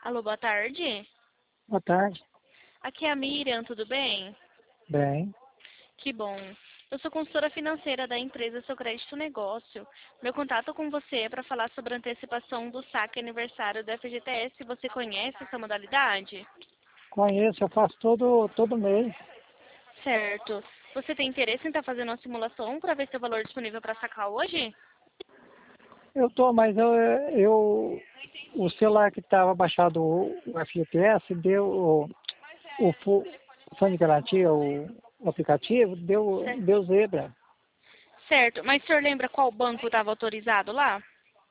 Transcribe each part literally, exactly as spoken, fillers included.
Alô, boa tarde. Boa tarde. Aqui é a Miriam, tudo bem? Bem, Que bom. Eu sou consultora financeira da empresa Seu Crédito Negócio. Meu contato com você é para falar sobre a antecipação do saque aniversário do F G T S. Você conhece essa modalidade? conheço, eu faço todo, todo mês. Certo. Você tem interesse em estar fazendo uma simulação para ver se o valor é disponível para sacar hoje? Eu tô, mas eu, eu o celular que estava baixado o, o F G T S deu o, o, fu- o fundo de garantia, o, o aplicativo, deu, Cer- deu zebra. Certo. Mas o senhor lembra qual banco estava autorizado lá?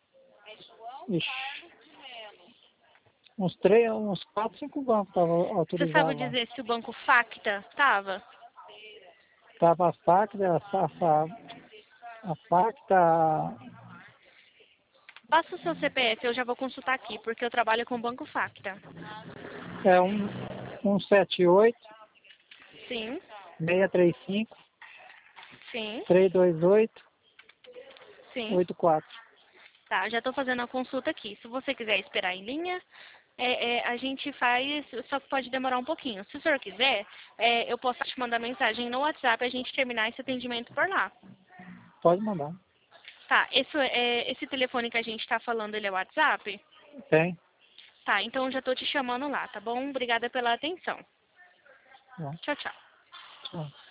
Ixi, uns três, uns quatro, cinco bancos estavam Você sabe autorizados lá. dizer se o banco Facta estava? Tava a Facta, a, a, a Facta, Passa o seu C P F, eu já vou consultar aqui, porque eu trabalho com o banco Facta. é um, um sete oito, Sim, seis três cinco, sim, três dois oito, sim. oito quatro. Tá, já estou fazendo a consulta aqui. Se você quiser esperar em linha, é, é, a gente faz, só que pode demorar um pouquinho. Se o senhor quiser, é, eu posso te mandar mensagem no WhatsApp e a gente terminar esse atendimento por lá. Pode mandar. Tá, esse, é, esse telefone que a gente está falando, ele é o WhatsApp? Tem. Tá, então eu já estou te chamando lá, tá bom? Obrigada pela atenção. Bom, Tchau, tchau. tchau.